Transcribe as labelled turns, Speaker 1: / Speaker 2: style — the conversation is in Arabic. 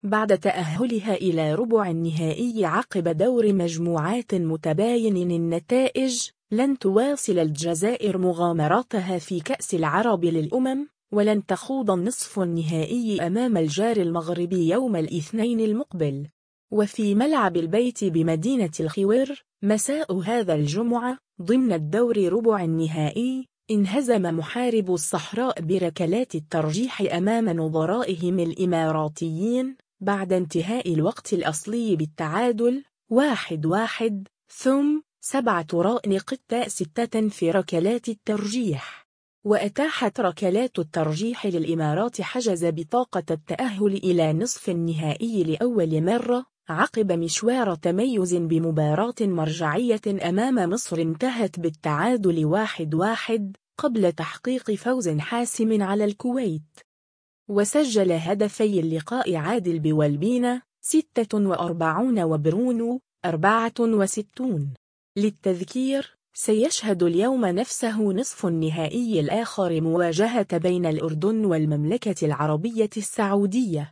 Speaker 1: بعد تأهلها إلى ربع النهائي عقب دور مجموعات متباين النتائج، لن تواصل الجزائر مغامراتها في كأس العرب للأمم، ولن تخوض النصف النهائي أمام الجار المغربي يوم الاثنين المقبل. وفي ملعب البيت بمدينة الخوير مساء هذا الجمعة ضمن الدور ربع النهائي، انهزم محارب الصحراء بركلات الترجيح أمام نظرائهم الإماراتيين بعد انتهاء الوقت الأصلي بالتعادل 1-1، ثم 7 نقاط 6 في ركلات الترجيح. وأتاحت ركلات الترجيح للإمارات حجز بطاقة التأهل إلى نصف النهائي لأول مرة عقب مشوار تميز بمباراة مرجعية أمام مصر انتهت بالتعادل 1-1 قبل تحقيق فوز حاسم على الكويت. وسجل هدفي اللقاء عادل بوالبينا 46 وبرونو 64. للتذكير، سيشهد اليوم نفسه نصف النهائي الآخر مواجهة بين الأردن والمملكة العربية السعودية.